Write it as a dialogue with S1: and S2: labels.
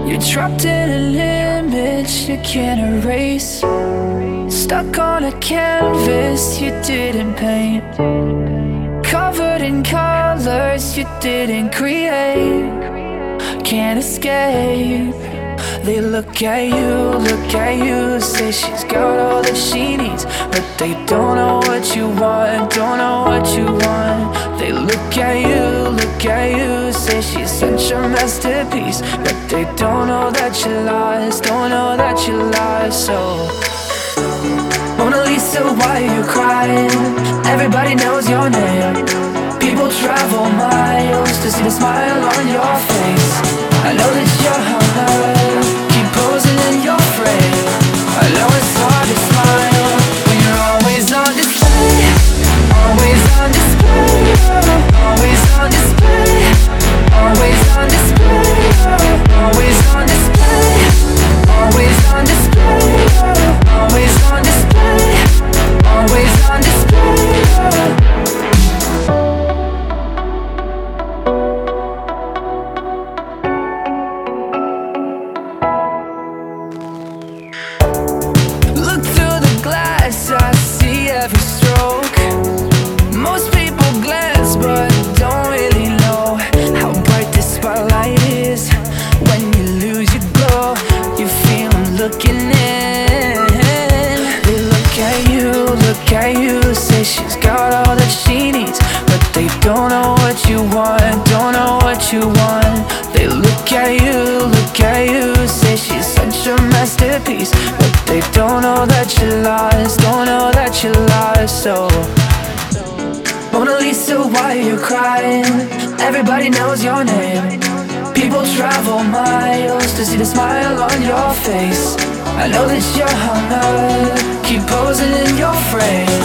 S1: You're trapped in an image you can't erase. Stuck on a canvas you didn't paint. Covered in colors you didn't create. Can't escape. They look at you, say she's got all that she needs, but they don't know what you want, don't know what you want. They look at you, say she's such a masterpiece, but they don't know that you lost, don't know that you lost. So Mona Lisa, why are you crying? Everybody knows your name. People travel miles to see the smile on your face. I know that you're hung up, keep posing in your frame. I know it's hard to smile when you're always on display. Always on display, always on display. Always on display, always on display. Always on display, always on display. Always on display. I see every stroke. Most people glance but don't really know how bright the spotlight is. When you lose your glow, you feel them looking in. They look at you, say she's got all that she needs, but they don't know what you want, don't know what you want. They look at you, say she's such a masterpiece, but they don't know that you lost, don't know that you lost. So Mona Lisa, why are you crying? Everybody knows your name. People travel miles to see the smile on your face. I know that you're hung up, keep posing in your frame.